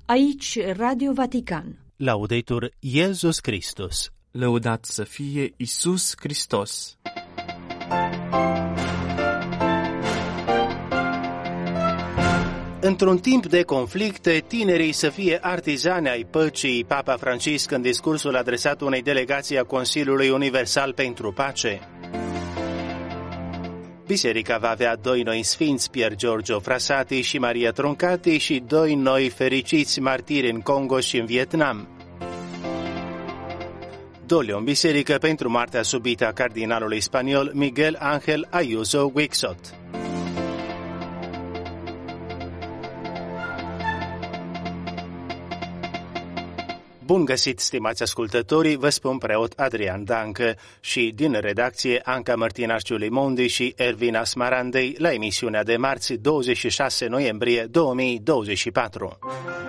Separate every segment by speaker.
Speaker 1: Aici Radio Vatican.
Speaker 2: Laudetur Iesus Christus.
Speaker 3: Lăudat să fie Iisus Hristos.
Speaker 2: Într-un timp de conflicte, tinerii să fie artizani ai păcii. Papa Francisc, în discursul adresat unei delegații a Consiliului Universal pentru Pace. Biserica va avea 2 noi sfinți, Pier Giorgio Frassati și Maria Troncati, și 2 noi fericiți martiri în Congo și în Vietnam. Doliu în biserică pentru moartea subită a cardinalului spaniol Miguel Ángel Ayuso Guixot. Bun găsit, stimați ascultătorii, vă spun preot Adrian Dancă și din redacție Anca Mărtinașciu Limondi și Ervina Smarandei la emisiunea de marți 26 noiembrie 2024.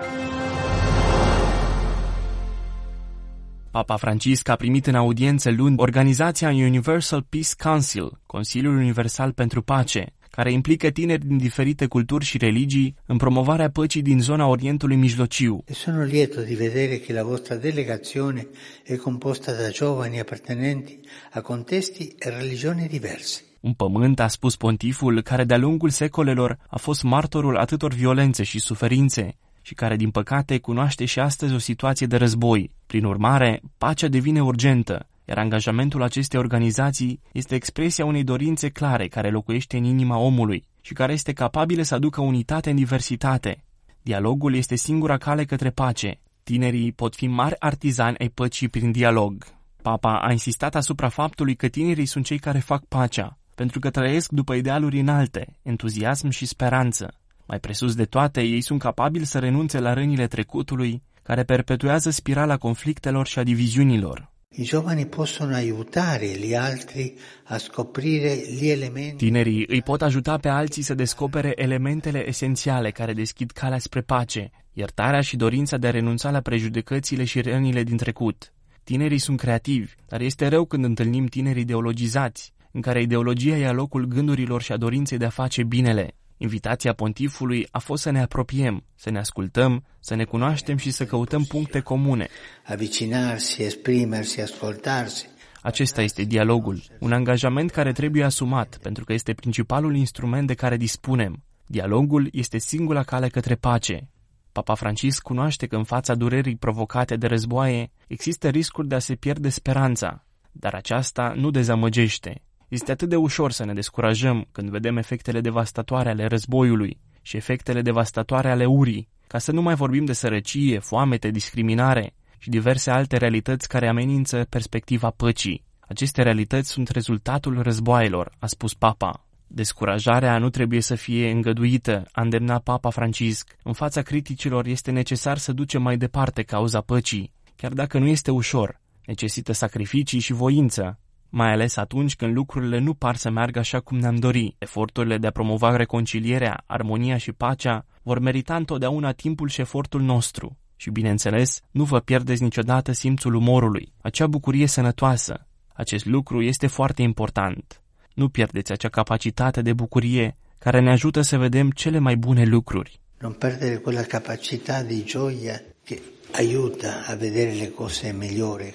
Speaker 3: Papa Francisc a primit în audiență luni organizația Universal Peace Council, Consiliul Universal pentru Pace, care implică tineri din diferite culturi și religii în promovarea păcii din zona Orientului Mijlociu.
Speaker 4: Sono lieto di vedere che la vostra delegazione è composta da giovani appartenenti a contesti e religioni diverse.
Speaker 3: Un pământ, a spus pontiful, care de-a lungul secolelor a fost martorul atâtor violențe și suferințe și care, din păcate, cunoaște și astăzi o situație de război. Prin urmare, pacea devine urgentă, iar angajamentul acestei organizații este expresia unei dorințe clare care locuiește în inima omului și care este capabilă să aducă unitate în diversitate. Dialogul este singura cale către pace. Tinerii pot fi mari artizani ai păcii prin dialog. Papa a insistat asupra faptului că tinerii sunt cei care fac pacea, pentru că trăiesc după idealuri înalte, entuziasm și speranță. Mai presus de toate, ei sunt capabili să renunțe la rănile trecutului, care perpetuează spirala conflictelor și a diviziunilor.
Speaker 4: I giovani possono aiutare gli altri a scoprire gli elementi.
Speaker 3: Tinerii îi pot ajuta pe alții să descopere elementele esențiale care deschid calea spre pace, iertarea și dorința de a renunța la prejudecățile și rănile din trecut. Tinerii sunt creativi, dar este rău când întâlnim tineri ideologizați, în care ideologia ia locul gândurilor și a dorinței de a face binele. Invitația pontifului a fost să ne apropiem, să ne ascultăm, să ne cunoaștem și să căutăm puncte comune.
Speaker 4: Avvicinarsi, esprimersi, ascoltarsi.
Speaker 3: Acesta este dialogul, un angajament care trebuie asumat, pentru că este principalul instrument de care dispunem. Dialogul este singura cale către pace. Papa Francisc cunoaște că în fața durerii provocate de războaie există riscuri de a se pierde speranța, dar aceasta nu dezamăgește. Este atât de ușor să ne descurajăm când vedem efectele devastatoare ale războiului și efectele devastatoare ale urii, ca să nu mai vorbim de sărăcie, foamete, discriminare și diverse alte realități care amenință perspectiva păcii. Aceste realități sunt rezultatul războaielor, a spus Papa. Descurajarea nu trebuie să fie îngăduită, a îndemnat Papa Francisc. În fața criticilor este necesar să ducem mai departe cauza păcii, chiar dacă nu este ușor, necesită sacrificii și voință. Mai ales atunci când lucrurile nu par să meargă așa cum ne-am dori. Eforturile de a promova reconcilierea, armonia și pacea vor merita întotdeauna timpul și efortul nostru. Și, bineînțeles, nu vă pierdeți niciodată simțul umorului, acea bucurie sănătoasă. Acest lucru este foarte important. Nu pierdeți acea capacitate de bucurie care ne ajută să vedem cele mai bune lucruri.
Speaker 4: Non perdere quella capacità di gioia che aiuta a vedere le cose migliori.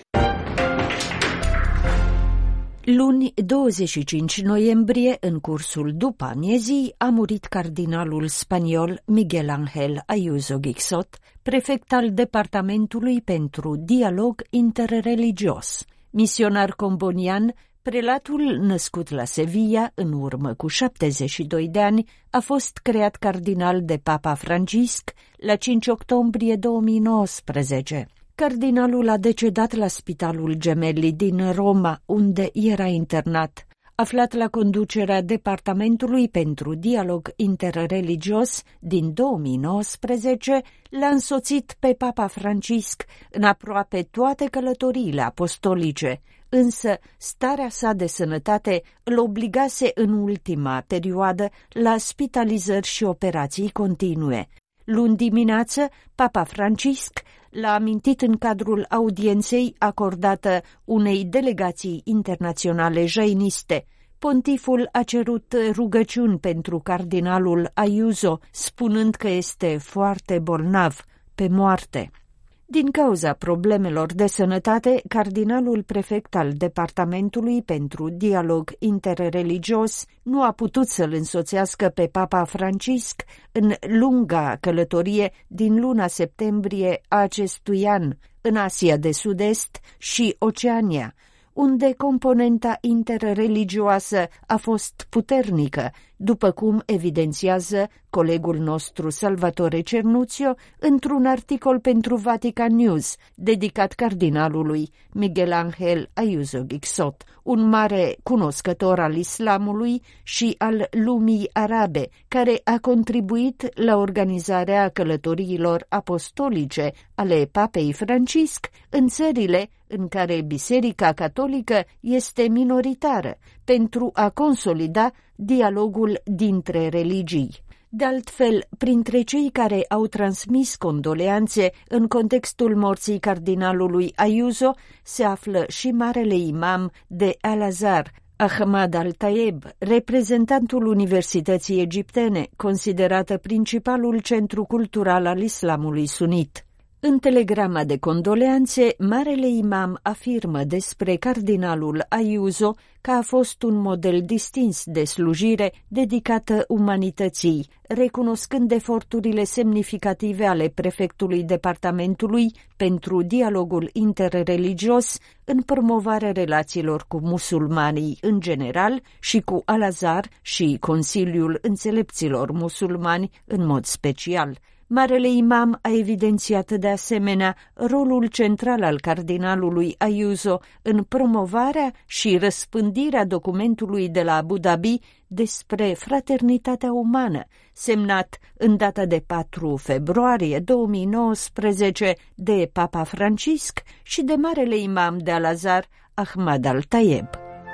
Speaker 1: Luni, 25 noiembrie, în cursul după amiezii, a murit cardinalul spaniol Miguel Ángel Ayuso Guixot, prefect al Departamentului pentru Dialog Interreligios. Misionar combonian, prelatul născut la Sevilla în urmă cu 72 de ani, a fost creat cardinal de Papa Francisc la 5 octombrie 2019. Cardinalul a decedat la Spitalul Gemelli din Roma, unde era internat. Aflat la conducerea Departamentului pentru Dialog Interreligios din 2019, l-a însoțit pe Papa Francisc în aproape toate călătoriile apostolice, însă starea sa de sănătate îl obligase în ultima perioadă la spitalizări și operații continue. Luni dimineață, Papa Francisc l-a amintit în cadrul audienței acordată unei delegații internaționale jainiste. Pontiful a cerut rugăciuni pentru cardinalul Ayuso, spunând că este foarte bolnav. pe moarte. Din cauza problemelor de sănătate, cardinalul prefect al Departamentului pentru Dialog Interreligios nu a putut să-l însoțească pe Papa Francisc în lunga călătorie din luna septembrie a acestui an în Asia de Sud-Est și Oceania, unde componenta interreligioasă a fost puternică, după cum evidențiază colegul nostru Salvatore Cernuzio într-un articol pentru Vatican News dedicat cardinalului Miguel Ángel Ayuso Gixot, un mare cunoscător al islamului și al lumii arabe, care a contribuit la organizarea călătoriilor apostolice ale Papei Francisc în țările în care Biserica Catolică este minoritară, pentru a consolida dialogul dintre religii. De altfel, printre cei care au transmis condoleanțe în contextul morții cardinalului Ayuso se află și marele imam de Al-Azhar, Ahmad Al-Tayeb, reprezentantul Universității Egiptene, considerată principalul centru cultural al islamului sunit. În telegrama de condoleanțe, marele imam afirmă despre cardinalul Ayuso că a fost un model distins de slujire dedicată umanității, recunoscând eforturile semnificative ale prefectului departamentului pentru dialogul interreligios în promovarea relațiilor cu musulmanii în general și cu Al-Azhar și Consiliul Înțelepților Musulmani în mod special. Marele imam a evidențiat de asemenea rolul central al cardinalului Ayuso în promovarea și răspândirea documentului de la Abu Dhabi despre fraternitatea umană, semnat în data de 4 februarie 2019 de Papa Francisc și de marele imam de Al-Azhar, Ahmad Al-Tayeb.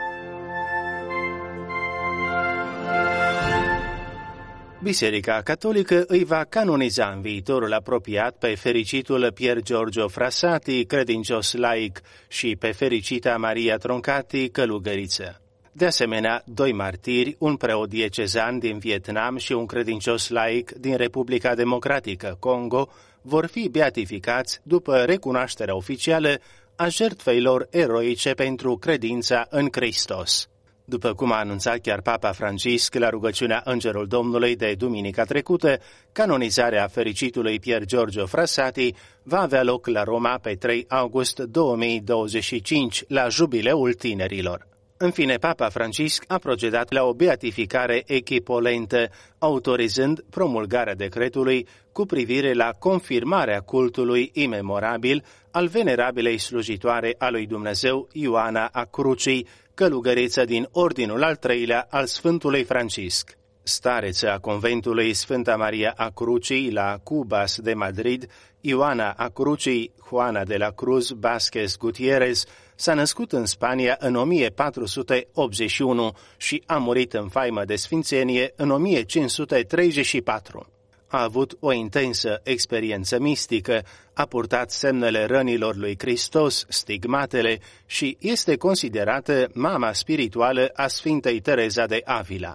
Speaker 2: Biserica Catolică îi va canoniza în viitorul apropiat pe fericitul Pier Giorgio Frassati, credincios laic, și pe fericita Maria Troncati, călugăriță. De asemenea, 2 martiri, un preot diecezan din Vietnam și un credincios laic din Republica Democratică Congo, vor fi beatificați după recunoașterea oficială a jertfei lor eroice pentru credința în Hristos. După cum a anunțat chiar Papa Francisc la rugăciunea Îngerul Domnului de duminica trecută, canonizarea fericitului Pier Giorgio Frassati va avea loc la Roma pe 3 august 2025, la Jubileul Tinerilor. În fine, Papa Francisc a procedat la o beatificare echipolentă, autorizând promulgarea decretului cu privire la confirmarea cultului imemorabil al venerabilei slujitoare a lui Dumnezeu Ioana a Crucii, călugăriță din Ordinul al III-lea al Sfântului Francisc. Stareță a conventului Sfânta Maria a Crucii la Cubas de Madrid, Ioana a Crucii, Juana de la Cruz Vázquez Gutiérrez, s-a născut în Spania în 1481 și a murit în faimă de sfințenie în 1534. A avut o intensă experiență mistică, a purtat semnele rănilor lui Hristos, stigmatele, și este considerată mama spirituală a Sfintei Tereza de Avila.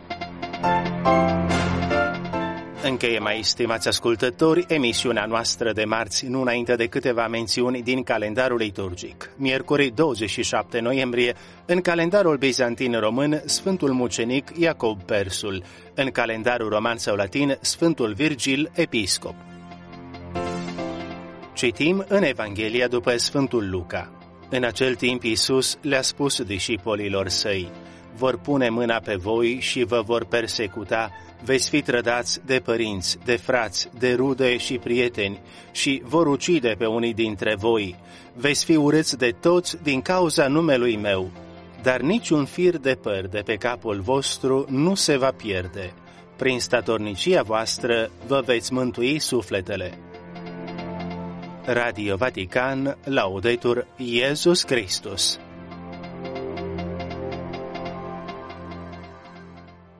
Speaker 2: Încheiem aici, stimați ascultători, emisiunea noastră de marți, nu înainte de câteva mențiuni din calendarul liturgic. Miercuri 27 noiembrie, în calendarul bizantin român, Sfântul Mucenic Iacob Persul, în calendarul roman sau latin, Sfântul Virgil Episcop. Citim în Evanghelia după Sfântul Luca. În acel timp Iisus le-a spus discipolilor săi: vor pune mâna pe voi și vă vor persecuta, veți fi trădați de părinți, de frați, de rude și prieteni și vor ucide pe unii dintre voi. Veți fi urâți de toți din cauza numelui meu, dar niciun fir de păr de pe capul vostru nu se va pierde. Prin statornicia voastră vă veți mântui sufletele. Radio Vatican, Laudetur Iesus Christus.